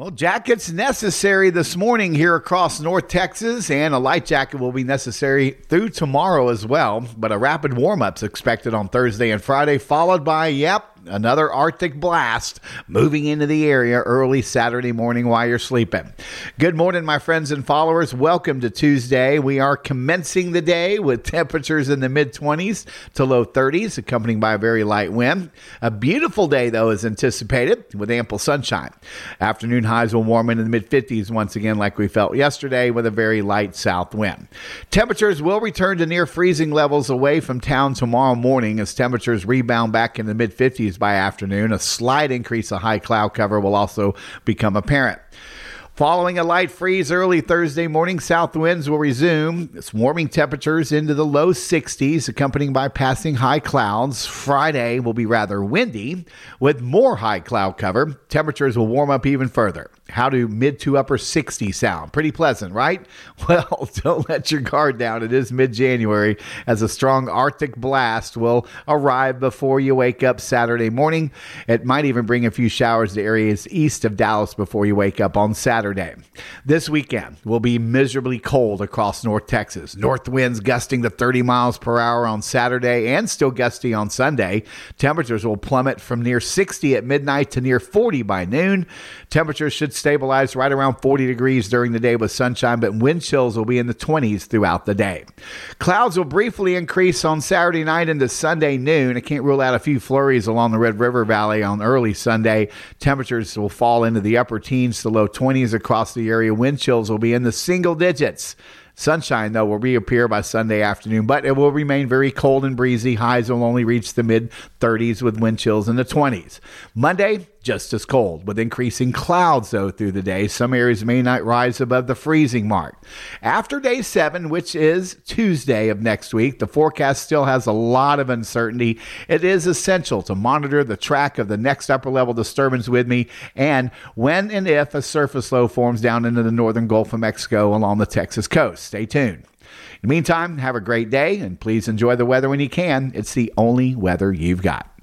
Well, jackets necessary this morning here across North Texas, and a light jacket will be necessary through tomorrow as well. But a rapid warm-up's expected on Thursday and Friday, followed by, another Arctic blast moving into the area early Saturday morning while you're sleeping. Good morning, my friends and followers. Welcome to Tuesday. We are commencing the day with temperatures in the mid-20s to low 30s, accompanied by a very light wind. A beautiful day, though, is anticipated with ample sunshine. Afternoon highs will warm into the mid-50s once again like we felt yesterday with a very light south wind. Temperatures will return to near freezing levels away from town tomorrow morning as temperatures rebound back in the mid-50s by afternoon. A slight increase of high cloud cover will also become apparent. Following a light freeze early Thursday morning, south winds will resume. It's warming temperatures into the low 60s, accompanied by passing high clouds. Friday will be rather windy with more high cloud cover. Temperatures will warm up even further. How do mid to upper 60s sound? Pretty pleasant, right? Well, don't let your guard down. It is mid-January as a strong Arctic blast will arrive before you wake up Saturday morning. It might even bring a few showers to areas east of Dallas before you wake up on Saturday. This weekend will be miserably cold across North Texas. North winds gusting to 30 miles per hour on Saturday and still gusty on Sunday. Temperatures will plummet from near 60 at midnight to near 40 by noon. Temperatures should stabilize right around 40 degrees during the day with sunshine, but wind chills will be in the 20s throughout the day. Clouds will briefly increase on Saturday night into Sunday noon. I can't rule out a few flurries along the Red River Valley on early Sunday. Temperatures will fall into the upper teens to low 20s across the area. Wind chills will be in the single digits. Sunshine, though, will reappear by Sunday afternoon, but it will remain very cold and breezy. Highs will only reach the mid-30s with wind chills in the 20s. Monday, just as cold, with increasing clouds, though, through the day. Some areas may not rise above the freezing mark. After day 7, which is Tuesday of next week, the forecast still has a lot of uncertainty. It is essential to monitor the track of the next upper-level disturbance with me and when and if a surface low forms down into the northern Gulf of Mexico along the Texas coast. Stay tuned. In the meantime, have a great day, and please enjoy the weather when you can. It's the only weather you've got.